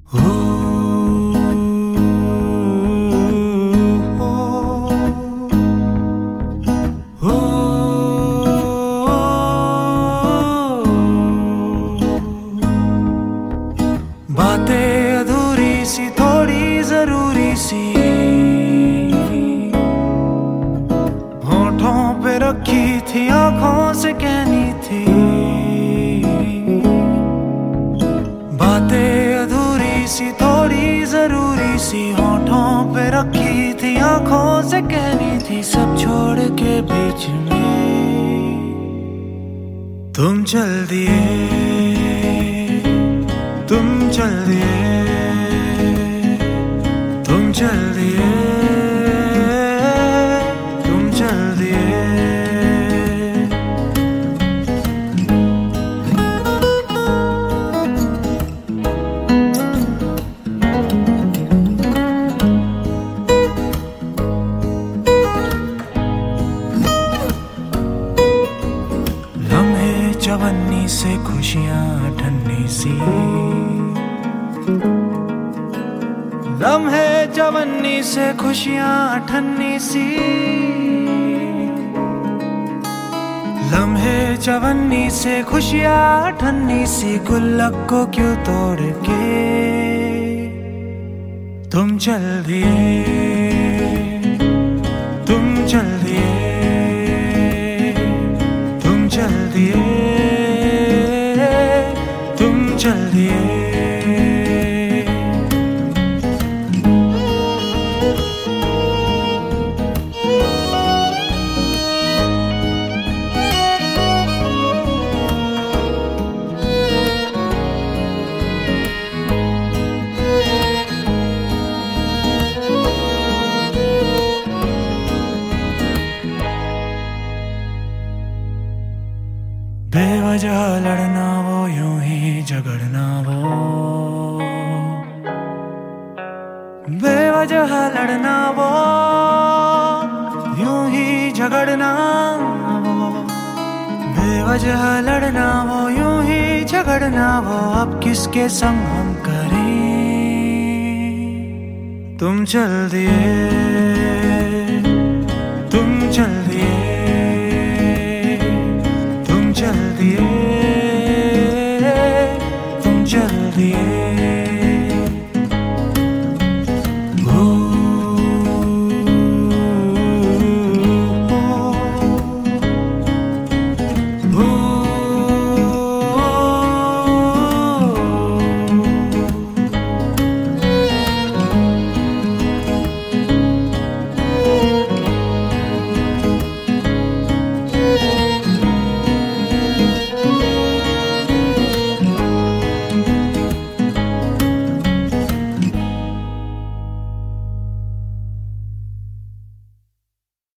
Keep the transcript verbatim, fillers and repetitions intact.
हो, हो, हो, बातें अधूरी सी थोड़ी जरूरी सी होठों पे रखी थी, आंखों से कहनी थी। बातें अधूरी सी थोड़ी जरूरी सी होठों पे रखी थी, आंखों से कहनी थी। सब छोड़ के बीच में तुम चल दिए, तुम चल दिए, तुम चल दिए, तुम चल दिए। लम्हे चवन्नी से खुशियां ठन्नी सी, लम्हे चवन्नी से खुशियां ठन्नी सी, लम्हे चवन्नी से खुशियां ठन्नी सी। गुल्लक को क्यों तोड़ के तुम चल दिए, तुम चल दिए, तुम चल दिए, तुम चल दिए। बेवजह लड़ना वो, यूं ही झगड़ना वो, बेवजह लड़ना वो, यूं ही झगड़ना वो, बेवजह लड़ना वो, यूं ही झगड़ना वो। अब किसके संग हम करें, तुम चल दिए।